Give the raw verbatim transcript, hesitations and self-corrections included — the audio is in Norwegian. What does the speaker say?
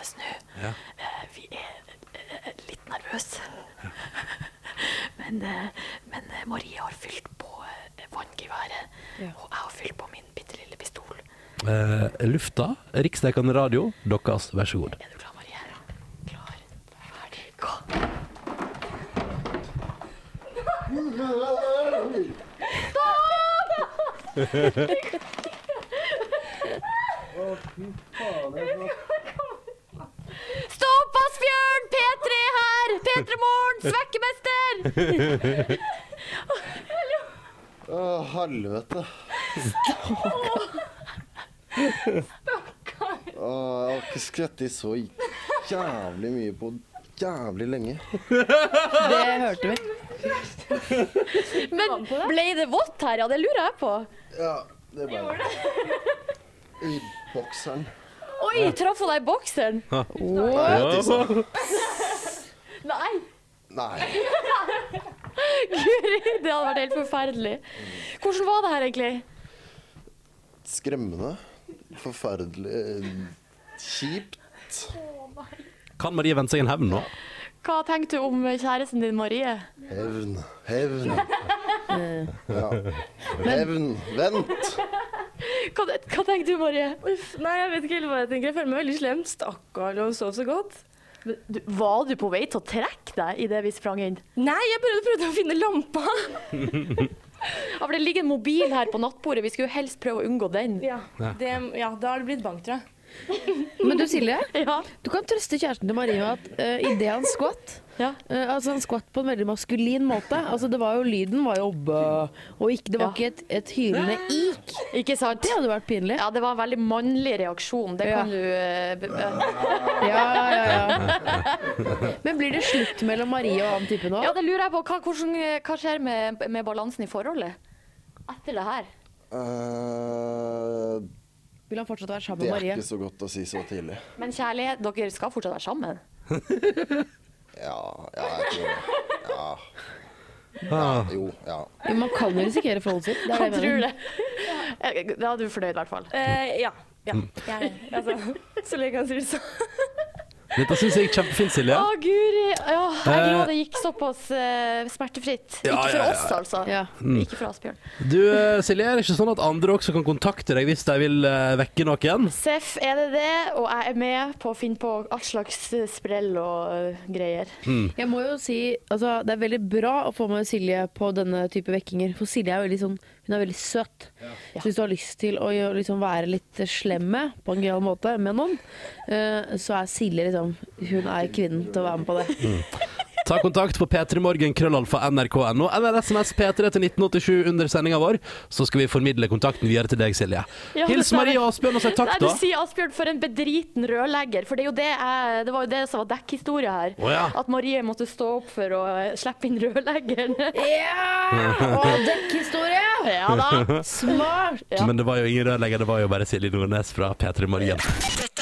spennende nå. Ja. Uh, vi er uh, litt nervøse. Ja. men, uh, men uh, Marie har fylt på uh, vanngeværet, ja. Og jeg har fylt på min bittelille pistol. Uh, lufta, riksdekkende radio, deres, vær så god. Er du klar, Marie? Klar, ferdig, gå. Stopp, Asbjørn! P tre her! P tre Morgen, svekkemester! Å, helvete. Å, jeg har ikke skrettet så jævlig mye på jævlig lenge. Det hørte vi. Men ble det vått her? Ja, det lurer jeg på. Ja, det ble det. I bokseren. Oi, traff hun deg i bokseren? Wow. Nei. Nei. Guri, det hadde vært helt forferdelig. Hvordan var det her egentlig? Skremmende. Forferdelig. Kjipt. Kan Marie vente seg en hevn nå? Hva tenkte du om kjæresten din, Marie? Hevn, hevn. Ja. Hevn, vent. Hva, hva tenkte du, Marie? Uff, nei, jeg vet ikke helt hva jeg tenker. Jeg føler meg veldig slemt. Stakkar, og sov så godt. Du, var du på vei til å trekke deg i det vi sprang inn? Nei, jeg prøvde, prøvde å finne lampa. Ja, for det ligger en mobil her på nattbordet. Vi skulle jo helst prøve å unngå den. Ja, det, ja da har det blitt bank, tror jeg. Men du, Silje, ja. Du kan trøste kjæresten til Marie at uh, i det han skvatt, ja. uh, altså han skvatt på en veldig maskulin måte. Altså det var jo, lyden var jo bø, og ikke, det var ja. ikke et, et hylende ik. Ikke sant? Det hadde vært pinlig. Ja, det var en veldig mannlig reaksjon. Det ja. kan du... Uh, ja, ja, ja. Men blir det slutt mellom Marie og han typen nå? Ja, det lurer jeg på. Hva, hvordan, hva skjer med, med balansen i forholdet? Etter det her? Uh... Vil han fortsatt være sammen med Marie? Det er ikke så godt å si så tidlig. Men kjærlighet, dere skal fortsatt være sammen? ja, ja, jeg tror det. Ja. Ja, jo, ja. Jo, man kan jo risikere forholdet sitt. Det er Han det tror det. Da er du fornøyd i hvert fall. Uh, ja, ja. Jeg, altså, så lenge han sier det så. Dette synes jeg er kjempefint, Silje. Å, Guri. Ja, jeg er glad det gikk såpass uh, smertefritt. Ja, ikke for ja, ja. oss, altså. Ja. Mm. Ikke for Asbjørn. Du, Silje, er det ikke sånn at andre også kan kontakte deg hvis de vil uh, vekke noen? Seff er det det, og jeg er med på å finne på alt slags sprell og uh, greier. Mm. Jeg må jo si, altså, det er veldig bra å få med Silje på denne type vekkinger, for Silje er veldig sånn, hun er veldig søt. Ja. Så hvis du har lyst til å liksom være litt slemme på en gøyal måte med noen, uh, så er Silje liksom, hun er kvinnen til å være med på det. Mm. Ta kontakt på p tre morgen krøllalfa n r k punkt n o eller sms p tre til nitten åttisju under sendingen vår, så skal vi formidle kontakten videre til deg, Silje. Ja, Hils Marie og Asbjørn og si takk, Nei, da. du sier Asbjørn for en bedriten rørlegger, for det, er jo det, jeg, det var jo det som var dekkhistorie her. Oh, ja. At Marie måtte stå opp for å slippe inn rørleggeren. Ja! Og dekkhistorie! Ja da. Smart! Ja. Men det var jo ingen rørlegger, det var jo bare Silje Nordnes fra P tre Morgen.